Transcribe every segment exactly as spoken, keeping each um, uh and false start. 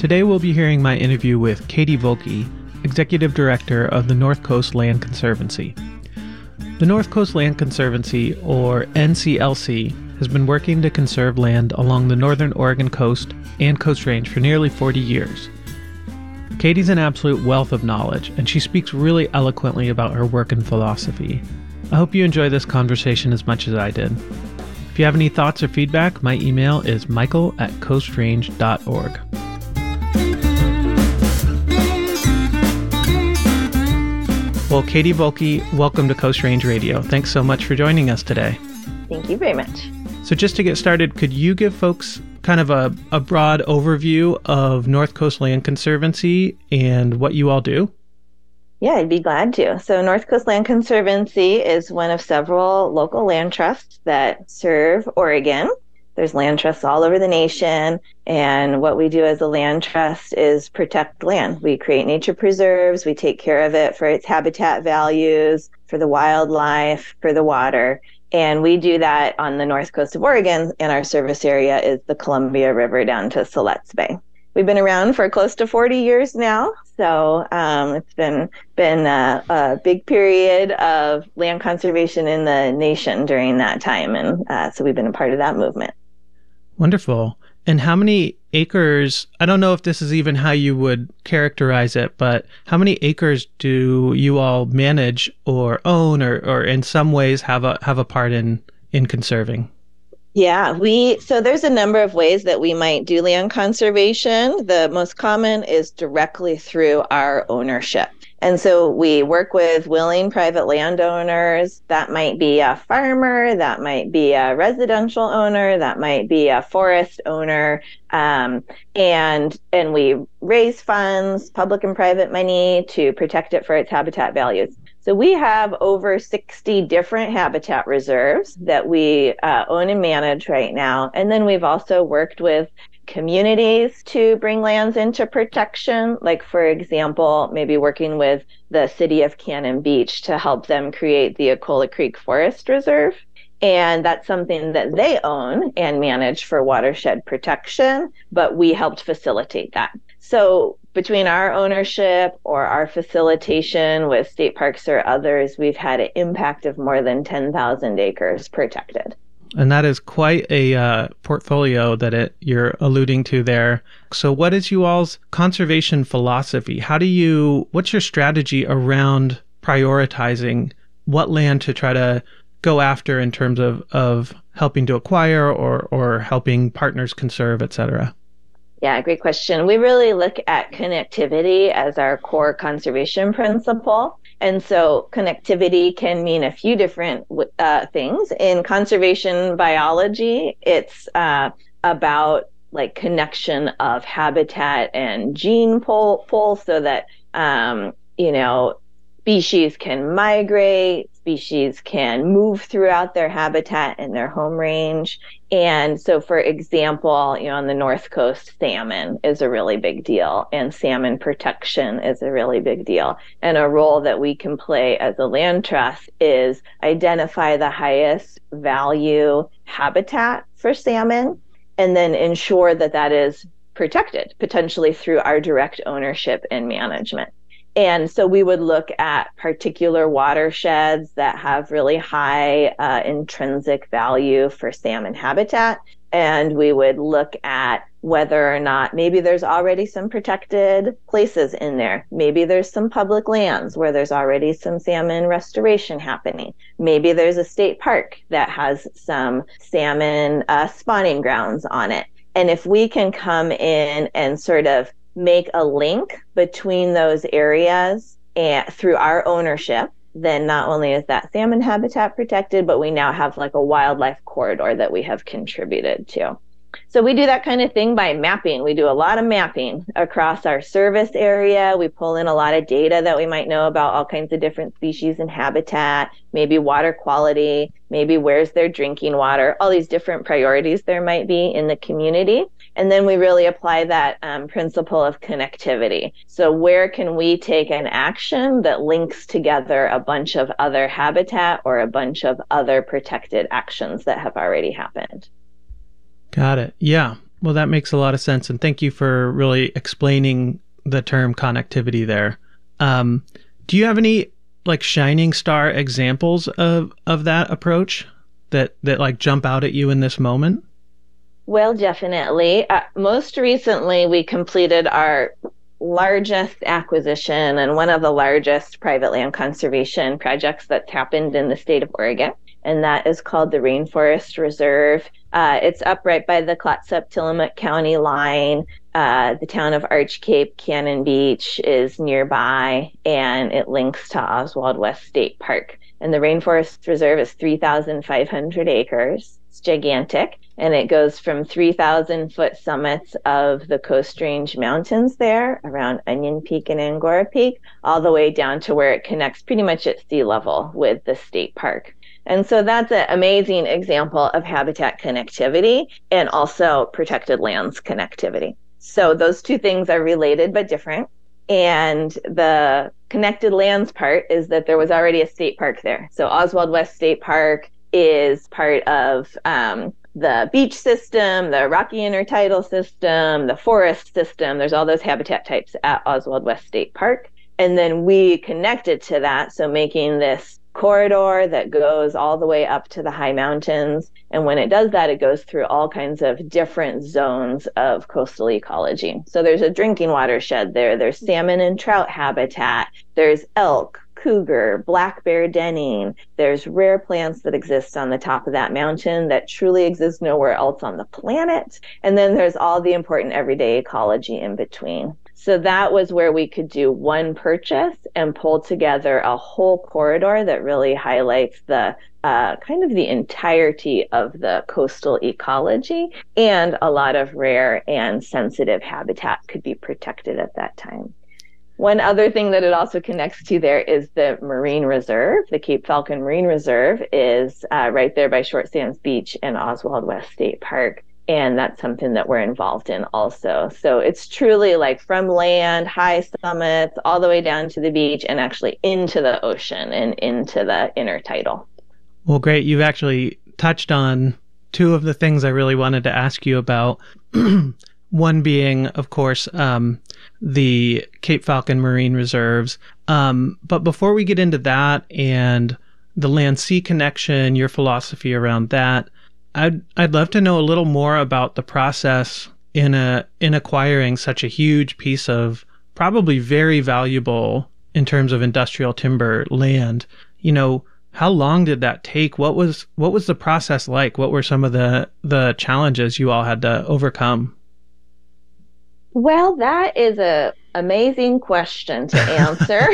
Today we'll be hearing my interview with Katie Volke, Executive Director of the North Coast Land Conservancy. The North Coast Land Conservancy, or N C L C, has been working to conserve land along the northern Oregon coast and Coast Range for nearly forty years. Katie's an absolute wealth of knowledge, and she speaks really eloquently about her work and philosophy. I hope you enjoy this conversation as much as I did. If you have any thoughts or feedback, my email is michael at coastrange dot org. Well, Katie Volke, welcome to Coast Range Radio. Thanks so much for joining us today. Thank you very much. So just to get started, could you give folks kind of a, a broad overview of North Coast Land Conservancy and what you all do? Yeah, I'd be glad to. So North Coast Land Conservancy is one of several local land trusts that serve Oregon. There's land trusts all over the nation, and what we do as a land trust is protect land. We create nature preserves, we take care of it for its habitat values, for the wildlife, for the water, and we do that on the north coast of Oregon, and our service area is the Columbia River down to Siletz Bay. We've been around for close to forty years now, so um, it's been been a, a big period of land conservation in the nation during that time, and uh, so we've been a part of that movement. Wonderful. And how many acres, I don't know if this is even how you would characterize it, but how many acres do you all manage or own or, or in some ways have a have a part in, in conserving? Yeah, we so there's a number of ways that we might do land conservation. The most common is directly through our ownership. And so we work with willing private landowners. That might be a farmer, that might be a residential owner, that might be a forest owner. Um, and and we raise funds, public and private money, to protect it for its habitat values. So we have over sixty different habitat reserves that we uh, own and manage right now. And then we've also worked with communities to bring lands into protection, like, for example, maybe working with the city of Cannon Beach to help them create the Ecola Creek Forest Reserve. And that's something that they own and manage for watershed protection, but we helped facilitate that. So between our ownership or our facilitation with state parks or others, we've had an impact of more than ten thousand acres protected. And that is quite a uh, portfolio that it, you're alluding to there. So what is you all's conservation philosophy? How do you, what's your strategy around prioritizing what land to try to go after in terms of, of helping to acquire or, or helping partners conserve, et cetera? Yeah, great question. We really look at connectivity as our core conservation principle. And so connectivity can mean a few different uh, things. In conservation biology, it's uh, about like connection of habitat and gene pool, pool so that, um, you know, species can migrate, species can move throughout their habitat and their home range. And so, for example, you know, on the North Coast, salmon is a really big deal, and salmon protection is a really big deal. And a role that we can play as a land trust is identify the highest value habitat for salmon and then ensure that that is protected, potentially through our direct ownership and management. And so we would look at particular watersheds that have really high uh, intrinsic value for salmon habitat. And we would look at whether or not maybe there's already some protected places in there. Maybe there's some public lands where there's already some salmon restoration happening. Maybe there's a state park that has some salmon uh, spawning grounds on it. And if we can come in and sort of make a link between those areas and through our ownership, then not only is that salmon habitat protected, but we now have like a wildlife corridor that we have contributed to. So we do that kind of thing by mapping. We do a lot of mapping across our service area. We pull in a lot of data that we might know about all kinds of different species and habitat, maybe water quality, maybe where's their drinking water, all these different priorities there might be in the community. And then we really apply that um, principle of connectivity. So where can we take an action that links together a bunch of other habitat or a bunch of other protected actions that have already happened? Got it. Yeah. Well, that makes a lot of sense. And thank you for really explaining the term connectivity there. Um, do you have any like shining star examples of, of that approach that, that like jump out at you in this moment? Well, definitely. Uh, most recently, we completed our largest acquisition and one of the largest private land conservation projects that's happened in the state of Oregon. And that is called the Rainforest Reserve. Uh, it's up right by the Clatsop-Tillamook County line. Uh, the town of Arch Cape Cannon Beach is nearby, and it links to Oswald West State Park. And the Rainforest Reserve is three thousand five hundred acres. It's gigantic, and it goes from three thousand foot summits of the Coast Range Mountains there around Onion Peak and Angora Peak, all the way down to where it connects pretty much at sea level with the state park. And so that's an amazing example of habitat connectivity and also protected lands connectivity. So those two things are related but different. And the connected lands part is that there was already a state park there. So Oswald West State Park is part of um, the beach system, the rocky intertidal system, the forest system. There's all those habitat types at Oswald West State Park. And then we connected to that, so making this corridor that goes all the way up to the high mountains. And when it does that, it goes through all kinds of different zones of coastal ecology. So there's a drinking watershed there. There's salmon and trout habitat. There's elk, cougar, black bear denning. There's rare plants that exist on the top of that mountain that truly exist nowhere else on the planet. And then there's all the important everyday ecology in between. So that was where we could do one purchase and pull together a whole corridor that really highlights the uh, kind of the entirety of the coastal ecology, and a lot of rare and sensitive habitat could be protected at that time. One other thing that it also connects to there is the Marine Reserve. The Cape Falcon Marine Reserve is uh, right there by Short Sands Beach and Oswald West State Park. And that's something that we're involved in also. So it's truly like from land, high summits, all the way down to the beach and actually into the ocean and into the intertidal. Well, great. You've actually touched on two of the things I really wanted to ask you about. One being, of course, um, the Cape Falcon Marine Reserves. Um, but before we get into that and the land-sea connection, your philosophy around that, I'd I'd love to know a little more about the process in a in acquiring such a huge piece of probably very valuable in terms of industrial timber land. You know, how long did that take? What was what was the process like? What were some of the the challenges you all had to overcome? Well, that is a amazing question to answer.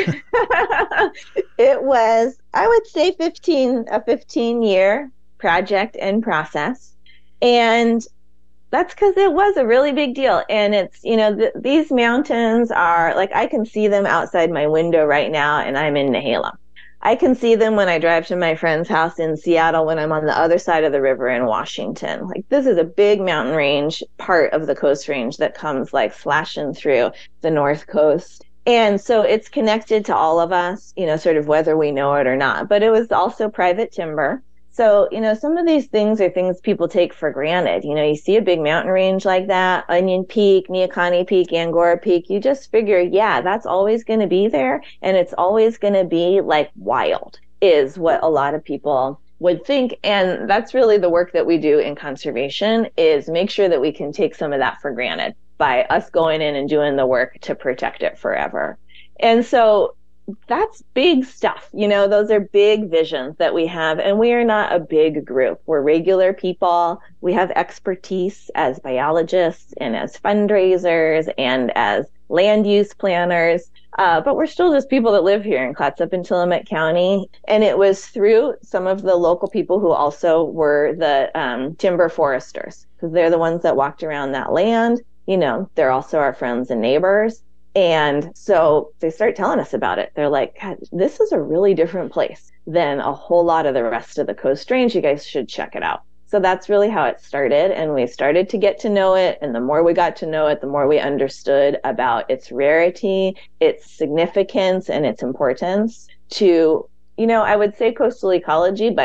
It was, I would say, fifteen a fifteen year project and process. And that's because it was a really big deal. And it's, you know, th- these mountains are like, I can see them outside my window right now, and I'm in Nehala. I can see them when I drive to my friend's house in Seattle when I'm on the other side of the river in Washington. Like, this is a big mountain range, part of the Coast Range that comes like slashing through the North Coast. And so it's connected to all of us, you know, sort of whether we know it or not. But it was also private timber. So, you know, some of these things are things people take for granted. You know, you see a big mountain range like that, Onion Peak, Neahkahnie Peak, Angora Peak, you just figure, yeah, that's always going to be there. And it's always going to be like wild, is what a lot of people would think. And that's really the work that we do in conservation, is make sure that we can take some of that for granted by us going in and doing the work to protect it forever. And so that's big stuff. You know, those are big visions that we have, and we are not a big group. We're regular people. We have expertise as biologists and as fundraisers and as land use planners, uh, but we're still just people that live here in Clatsop and Tillamook County. And it was through some of the local people who also were the um, timber foresters, because they're the ones that walked around that land. You know, they're also our friends and neighbors. And so they start telling us about it. They're like, God, this is a really different place than a whole lot of the rest of the Coast Range. You guys should check it out. So that's really how it started. And we started to get to know it. And the more we got to know it, the more we understood about its rarity, its significance, and its importance to, you know, I would say coastal ecology, but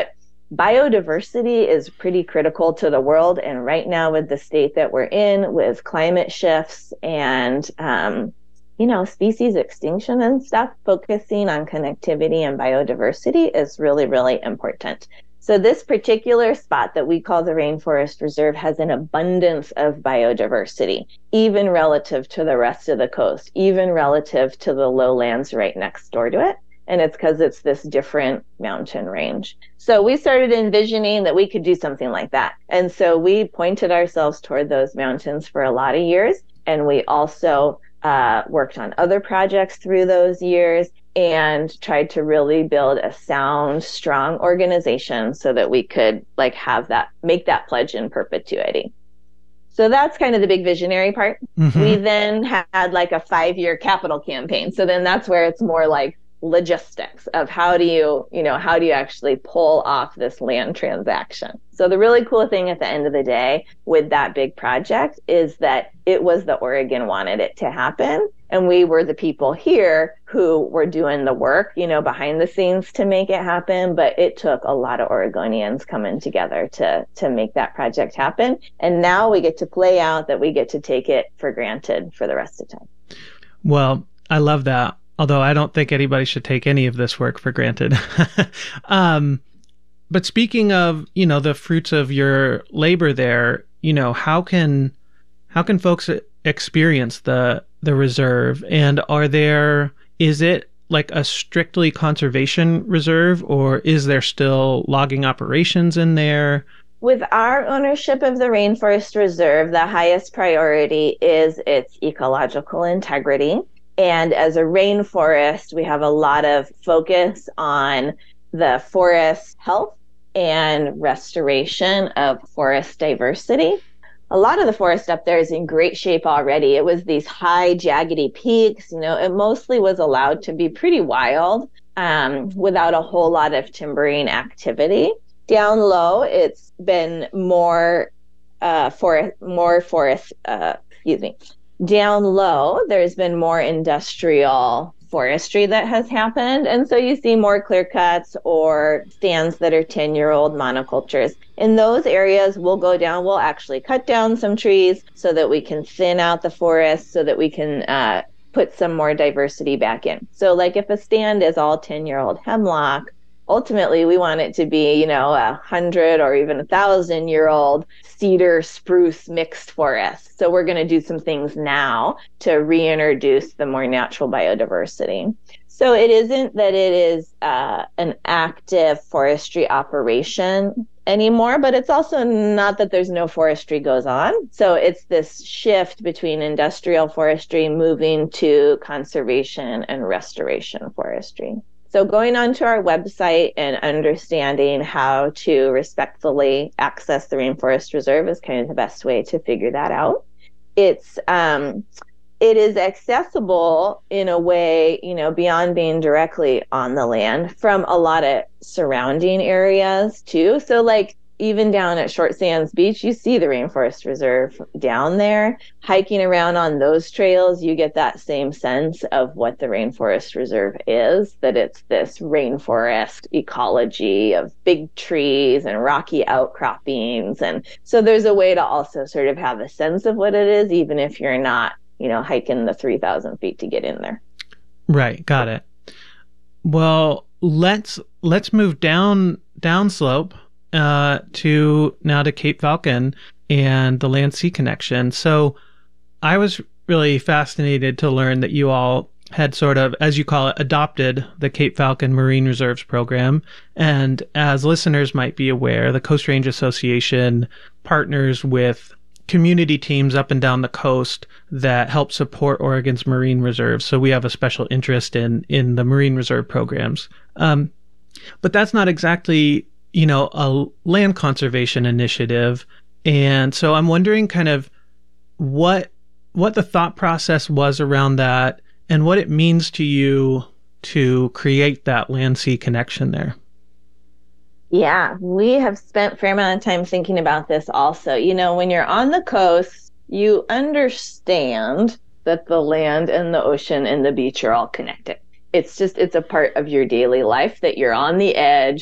biodiversity is pretty critical to the world. And right now, with the state that we're in, with climate shifts and, um, you know, species extinction and stuff, focusing on connectivity and biodiversity is really, really important. So this particular spot that we call the Rainforest Reserve has an abundance of biodiversity, even relative to the rest of the coast, even relative to the lowlands right next door to it. And it's because it's this different mountain range. So we started envisioning that we could do something like that. And so we pointed ourselves toward those mountains for a lot of years. And we also uh, worked on other projects through those years and tried to really build a sound, strong organization so that we could like have that, make that pledge in perpetuity. So that's kind of the big visionary part. Mm-hmm. We then had like a five-year capital campaign. So then that's where it's more like logistics of how do you, you know, how do you actually pull off this land transaction? So the really cool thing at the end of the day with that big project is that it was the Oregon wanted it to happen. And we were the people here who were doing the work, you know, behind the scenes to make it happen. But it took a lot of Oregonians coming together to, to make that project happen. And now we get to play out that we get to take it for granted for the rest of the time. Well, I love that. Although I don't think anybody should take any of this work for granted. um, but speaking of, you know, the fruits of your labor there, you know, how can how can folks experience the the reserve? And are there, is it like a strictly conservation reserve, or is there still logging operations in there? With our ownership of the Rainforest Reserve, the highest priority is its ecological integrity. And as a rainforest, we have a lot of focus on the forest health and restoration of forest diversity. A lot of the forest up there is in great shape already. It was these high, jaggedy peaks. You know, it mostly was allowed to be pretty wild um, without a whole lot of timbering activity. Down low, it's been more uh, forest, more forest, uh, excuse me. Down low, there's been more industrial forestry that has happened. And so you see more clear cuts or stands that are ten-year-old monocultures. In those areas, we'll go down, we'll actually cut down some trees so that we can thin out the forest so that we can uh, put some more diversity back in. So like if a stand is all ten-year-old hemlock, ultimately, we want it to be, you know, a hundred or even a thousand year old cedar spruce mixed forest. So we're going to do some things now to reintroduce the more natural biodiversity. So it isn't that it is uh, an active forestry operation anymore, but it's also not that there's no forestry goes on. So it's this shift between industrial forestry moving to conservation and restoration forestry. So going onto our website and understanding how to respectfully access the Rainforest Reserve is kind of the best way to figure that out. It's um, it is accessible in a way, you know, beyond being directly on the land from a lot of surrounding areas too. So like even down at Short Sands Beach, you see the Rainforest Reserve down there. Hiking around on those trails, you get that same sense of what the Rainforest Reserve is, that it's this rainforest ecology of big trees and rocky outcroppings. And so there's a way to also sort of have a sense of what it is, even if you're not, you know, hiking the three thousand feet to get in there. Right. Got it. Well, let's, let's move down, downslope. Uh, to now to Cape Falcon and the land-sea connection. So I was really fascinated to learn that you all had sort of, as you call it, adopted the Cape Falcon Marine Reserves program. And as listeners might be aware, the Coast Range Association partners with community teams up and down the coast that help support Oregon's marine reserves. So we have a special interest in, in the marine reserve programs. Um, but that's not exactly, you know, a land conservation initiative. And so I'm wondering kind of what what the thought process was around that and what it means to you to create that land-sea connection there. Yeah, we have spent a fair amount of time thinking about this also. You know, when you're on the coast, you understand that the land and the ocean and the beach are all connected. It's just, it's a part of your daily life that you're on the edge.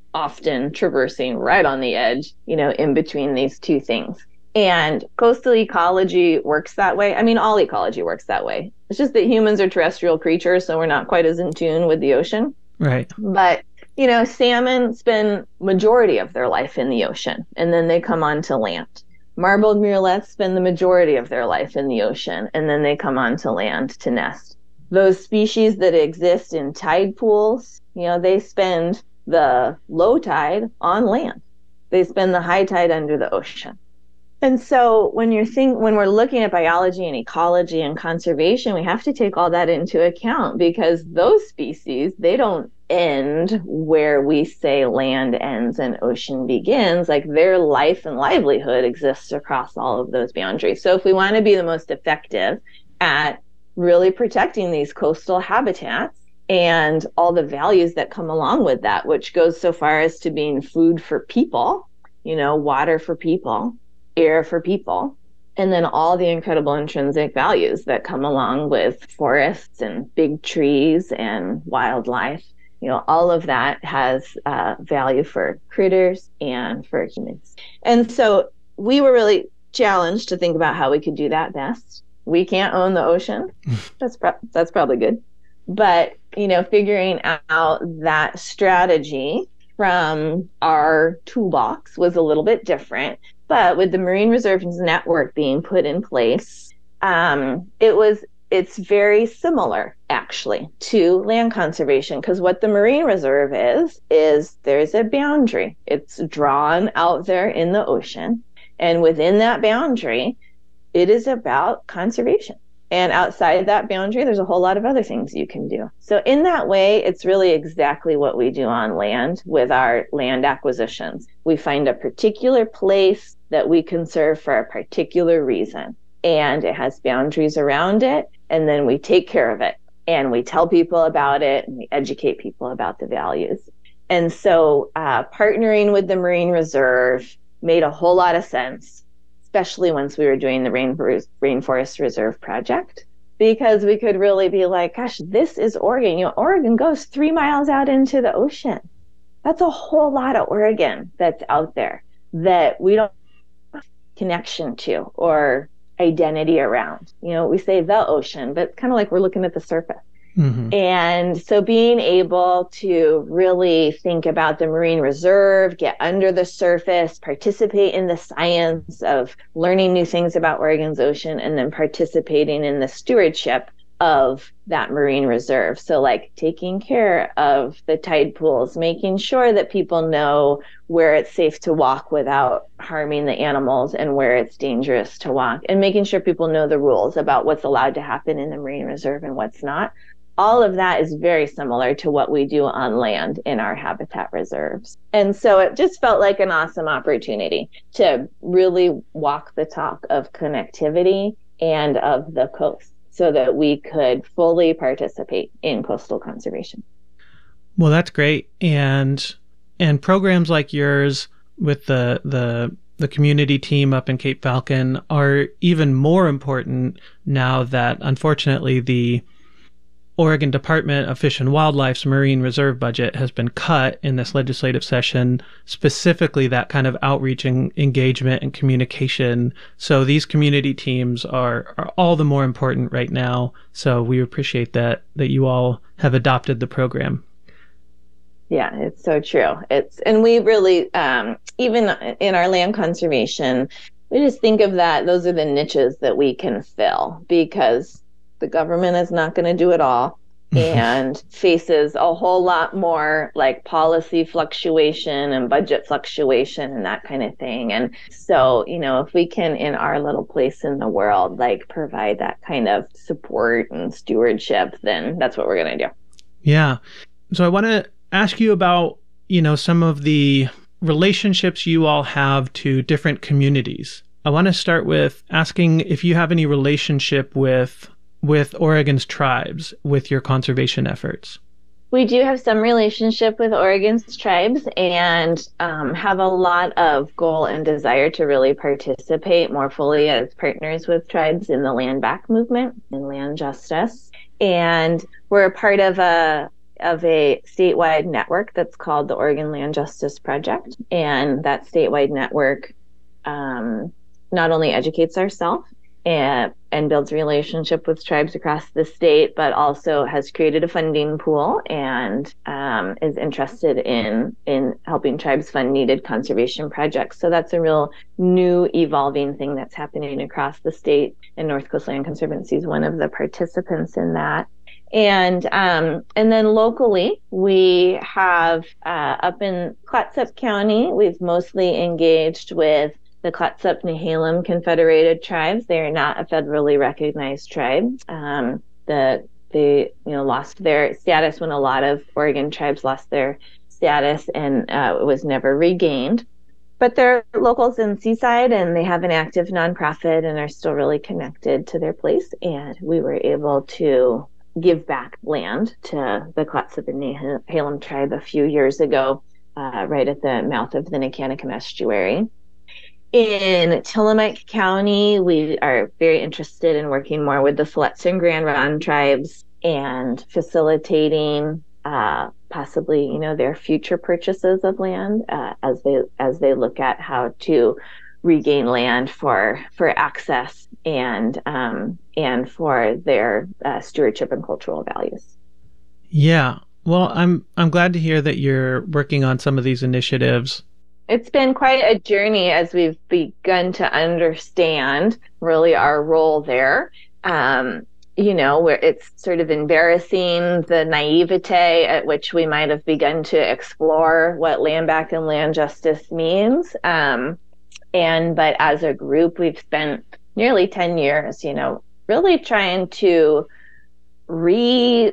often traversing right on the edge, you know, in between these two things. And coastal ecology works that way. I mean, all ecology works that way. It's just that humans are terrestrial creatures, so we're not quite as in tune with the ocean. Right. But, you know, salmon spend majority of their life in the ocean, and then they come onto land. Marbled murrelets spend the majority of their life in the ocean, and then they come onto land to nest. Those species that exist in tide pools, you know, they spend the low tide on land. They spend the high tide under the ocean. And so when you're think when we're looking at biology and ecology and conservation, we have to take all that into account, because those species, they don't end where we say land ends and ocean begins. Like, their life and livelihood exists across all of those boundaries. So if we want to be the most effective at really protecting these coastal habitats and all the values that come along with that, which goes so far as to being food for people, you know, water for people, air for people, and then all the incredible intrinsic values that come along with forests and big trees and wildlife. You know, all of that has uh, value for critters and for humans. And so we were really challenged to think about how we could do that best. We can't own the ocean. That's pro- that's probably good. But, you know, figuring out that strategy from our toolbox was a little bit different. But with the Marine Reserves Network being put in place, um, it was it's very similar, actually, to land conservation, because what the Marine Reserve is, is there's a boundary. It's drawn out there in the ocean. And within that boundary, it is about conservation. And outside that boundary, there's a whole lot of other things you can do. So in that way, it's really exactly what we do on land with our land acquisitions. We find a particular place that we conserve for a particular reason, and it has boundaries around it, and then we take care of it, and we tell people about it, and we educate people about the values. And so uh, partnering with the Marine Reserve made a whole lot of sense, especially once we were doing the Rain- Rainforest Reserve Project, because we could really be like, gosh, this is Oregon. You know, Oregon goes three miles out into the ocean. That's a whole lot of Oregon that's out there that we don't have connection to or identity around. You know, we say the ocean, but kind of like we're looking at the surface. Mm-hmm. And so being able to really think about the Marine Reserve, get under the surface, participate in the science of learning new things about Oregon's ocean, and then participating in the stewardship of that Marine Reserve. So like taking care of the tide pools, making sure that people know where it's safe to walk without harming the animals and where it's dangerous to walk, and making sure people know the rules about what's allowed to happen in the Marine Reserve and what's not. All of that is very similar to what we do on land in our habitat reserves. And so it just felt like an awesome opportunity to really walk the talk of connectivity and of the coast so that we could fully participate in coastal conservation. Well, that's great. And and programs like yours with the the the community team up in Cape Falcon are even more important now that, unfortunately, the Oregon Department of Fish and Wildlife's Marine Reserve budget has been cut in this legislative session, specifically that kind of outreach and engagement and communication. So these community teams are, are all the more important right now. So we appreciate that, that you all have adopted the program. Yeah, it's so true. It's, and we really, um, even in our land conservation, we just think of that, those are the niches that we can fill, because the government is not going to do it all and faces a whole lot more like policy fluctuation and budget fluctuation and that kind of thing. And so, you know, if we can, in our little place in the world, like provide that kind of support and stewardship, then that's what we're going to do. Yeah. So I want to ask you about, you know, some of the relationships you all have to different communities. I want to start with asking if you have any relationship with with Oregon's tribes with your conservation efforts. We do have some relationship with Oregon's tribes, and um, have a lot of goal and desire to really participate more fully as partners with tribes in the land back movement and land justice. And we're a part of a of a statewide network that's called the Oregon Land Justice Project. And that statewide network um, not only educates ourselves and, and builds relationship with tribes across the state, but also has created a funding pool and um, is interested in in helping tribes fund needed conservation projects. So that's a real new evolving thing that's happening across the state, and North Coast Land Conservancy is one of the participants in that. And um, and then locally, we have uh, up in Clatsop County, we've mostly engaged with the Clatsop Nehalem Confederated Tribes. They are not a federally recognized tribe. Um, the they you know lost their status when a lot of Oregon tribes lost their status, and uh, it was never regained. But they're locals in Seaside, and they have an active nonprofit and are still really connected to their place. And we were able to give back land to the Clatsop and Nehalem tribe a few years ago, uh, right at the mouth of the Nicanacum Estuary. In Tillamook County, we are very interested in working more with the Siletz and Grand Ronde tribes and facilitating uh, possibly, you know, their future purchases of land uh, as they as they look at how to regain land for for access and um, and for their uh, stewardship and cultural values. Yeah, well, I'm I'm glad to hear that you're working on some of these initiatives. It's been quite a journey as we've begun to understand really our role there. Um, you know, where it's sort of embarrassing the naivete at which we might have begun to explore what land back and land justice means. Um, and but as a group, we've spent nearly ten years, you know, really trying to reframe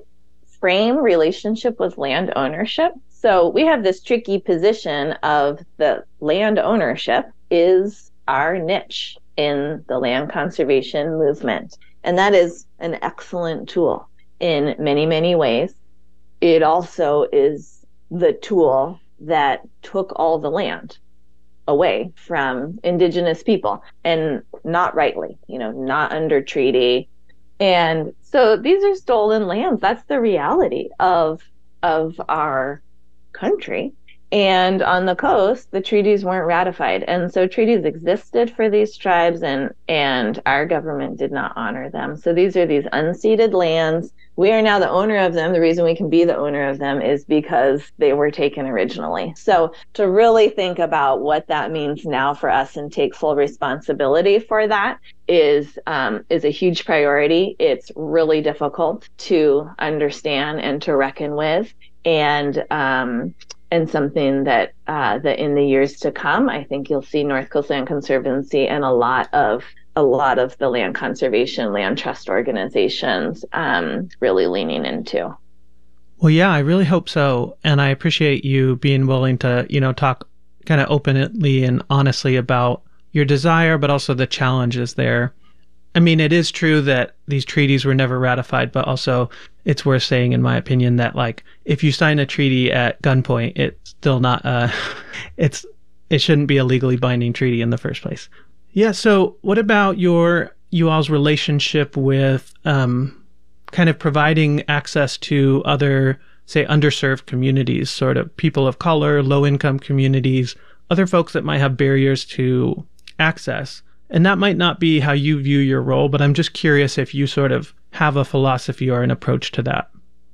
relationship with land ownership. So we have this tricky position of the land ownership is our niche in the land conservation movement. And that is an excellent tool in many, many ways. It also is the tool that took all the land away from Indigenous people, and not rightly, you know, not under treaty. And so these are stolen lands. That's the reality of of our country. And on the coast, the treaties weren't ratified. And so treaties existed for these tribes, and, and our government did not honor them. So these are these unceded lands. We are now the owner of them. The reason we can be the owner of them is because they were taken originally. So to really think about what that means now for us and take full responsibility for that is um, is a huge priority. It's really difficult to understand and to reckon with. And um, and something that uh, that in the years to come, I think you'll see North Coast Land Conservancy and a lot of a lot of the land conservation, land trust organizations um, really leaning into. Well, yeah, I really hope so, and I appreciate you being willing to, you know, talk kind of openly and honestly about your desire, but also the challenges there. I mean, it is true that these treaties were never ratified, but also it's worth saying, in my opinion, that like if you sign a treaty at gunpoint, it's still not uh it's it shouldn't be a legally binding treaty in the first place. Yeah. So what about your you all's relationship with um kind of providing access to other, say, underserved communities, sort of people of color, low income communities, other folks that might have barriers to access? And that might not be how you view your role, but I'm just curious if you sort of have a philosophy or an approach to that.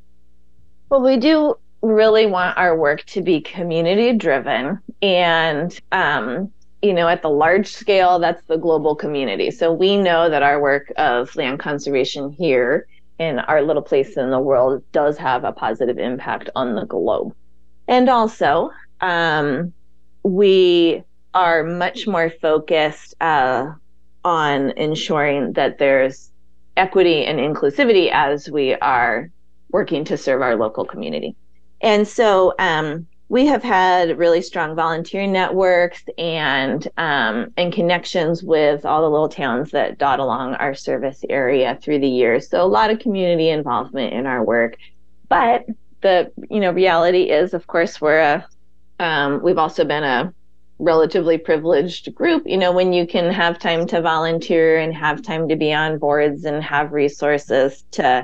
Well, we do really want our work to be community driven. And, um, you know, at the large scale, that's the global community. So we know that our work of land conservation here in our little place in the world does have a positive impact on the globe. And also, um, we are much more focused uh, on ensuring that there's equity and inclusivity as we are working to serve our local community. And so um, we have had really strong volunteer networks and um, and connections with all the little towns that dot along our service area through the years. So a lot of community involvement in our work. But the you know reality is, of course, we're a um, we've also been a relatively privileged group. You know, when you can have time to volunteer and have time to be on boards and have resources to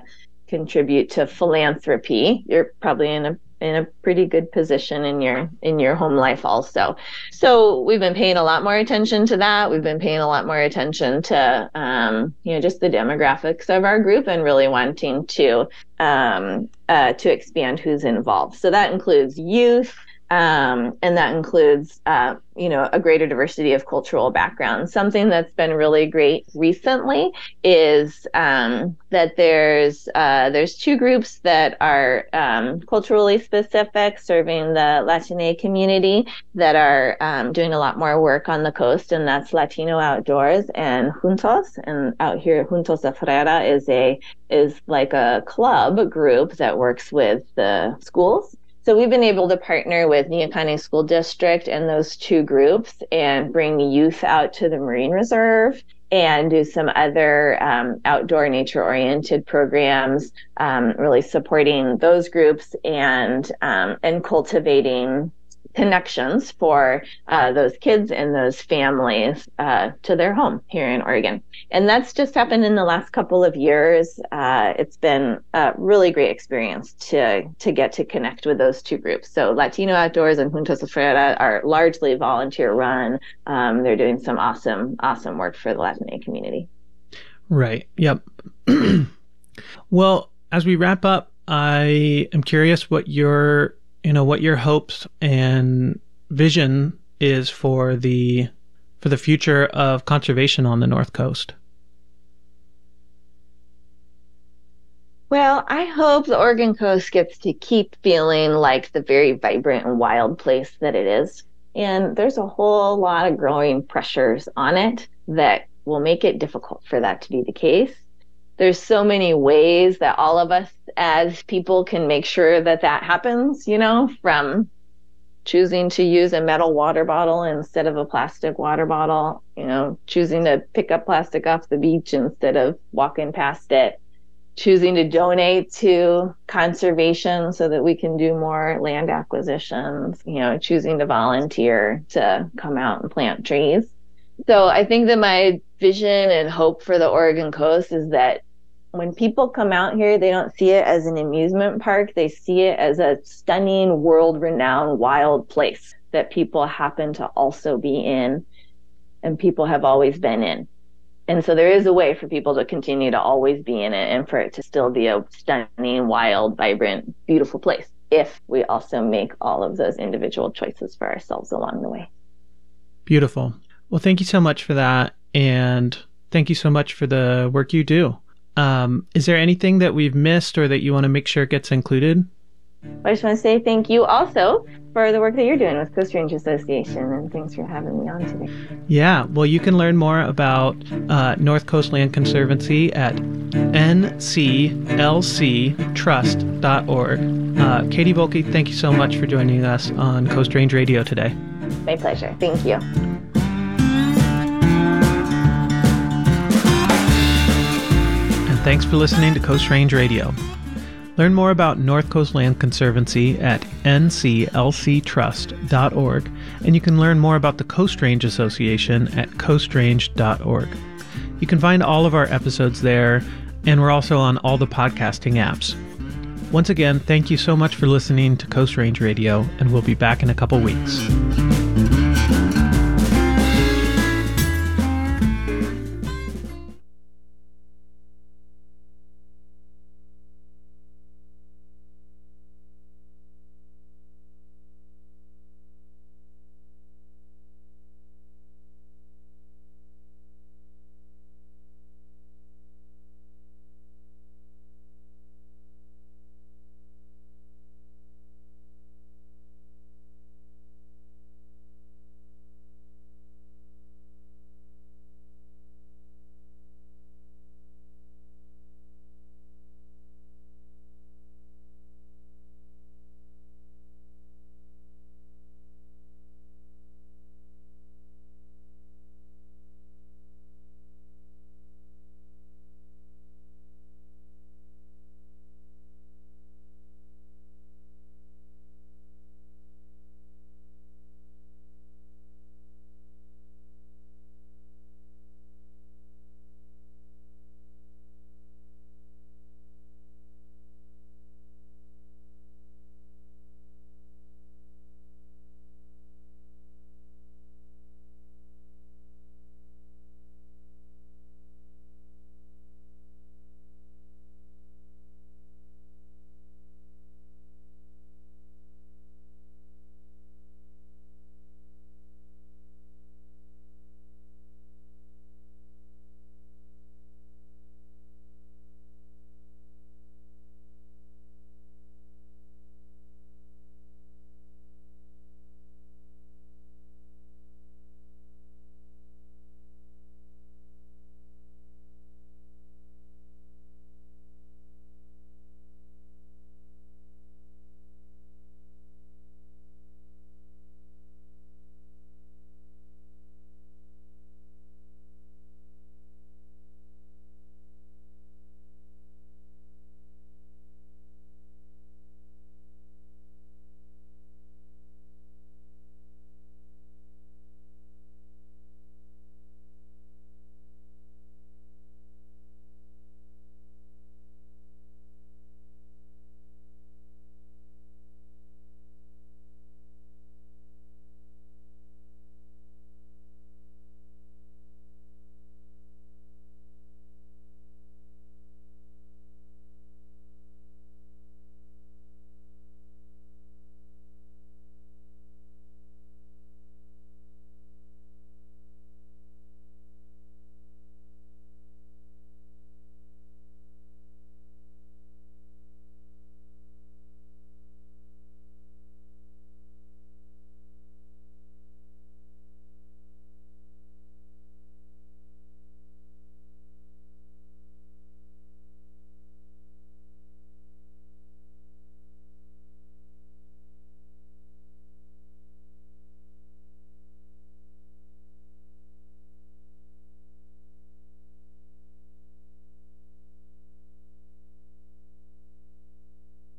contribute to philanthropy, you're probably in a in a pretty good position in your in your home life also. So we've been paying a lot more attention to that. We've been paying a lot more attention to um, you know, just the demographics of our group and really wanting to um, uh, to expand who's involved. So that includes youth. Um, and that includes, uh, you know, a greater diversity of cultural backgrounds. Something that's been really great recently is um, that there's uh, there's two groups that are um, culturally specific, serving the Latine community, that are um, doing a lot more work on the coast, and that's Latino Outdoors and Juntos. And out here, Juntos Afuera is a is like a club group that works with the schools. So we've been able to partner with Niakane School District and those two groups and bring youth out to the Marine Reserve and do some other um, outdoor nature-oriented programs, um, really supporting those groups and um, and cultivating connections for uh, those kids and those families uh, to their home here in Oregon. And that's just happened in the last couple of years. Uh, it's been a really great experience to to get to connect with those two groups. So Latino Outdoors and Juntos Afuera are largely volunteer run. Um, they're doing some awesome, awesome work for the Latine community. Right. Yep. Well, as we wrap up, I am curious what your you know, what your hopes and vision is for the for the future of conservation on the North Coast. Well, I hope the Oregon coast gets to keep feeling like the very vibrant and wild place that it is. And there's a whole lot of growing pressures on it that will make it difficult for that to be the case. There's so many ways that all of us as people can make sure that that happens, you know, from choosing to use a metal water bottle instead of a plastic water bottle, you know, choosing to pick up plastic off the beach instead of walking past it, choosing to donate to conservation so that we can do more land acquisitions, you know, choosing to volunteer to come out and plant trees. So I think that my vision and hope for the Oregon coast is that when people come out here, they don't see it as an amusement park. They see it as a stunning, world-renowned, wild place that people happen to also be in and people have always been in. And so there is a way for people to continue to always be in it and for it to still be a stunning, wild, vibrant, beautiful place if we also make all of those individual choices for ourselves along the way. Beautiful. Well, thank you so much for that. And thank you so much for the work you do. Um, is there anything that we've missed or that you want to make sure gets included? I just want to say thank you also for the work that you're doing with Coast Range Association, and thanks for having me on today. Yeah, well, you can learn more about uh, North Coast Land Conservancy at N C L C trust dot org. Uh, Katie Volke, thank you so much for joining us on Coast Range Radio today. My pleasure. Thank you. Thanks for listening to Coast Range Radio. Learn more about North Coast Land Conservancy at N C L C trust dot org, and you can learn more about the Coast Range Association at coast range dot org. You can find all of our episodes there, and we're also on all the podcasting apps. Once again, thank you so much for listening to Coast Range Radio, and we'll be back in a couple weeks.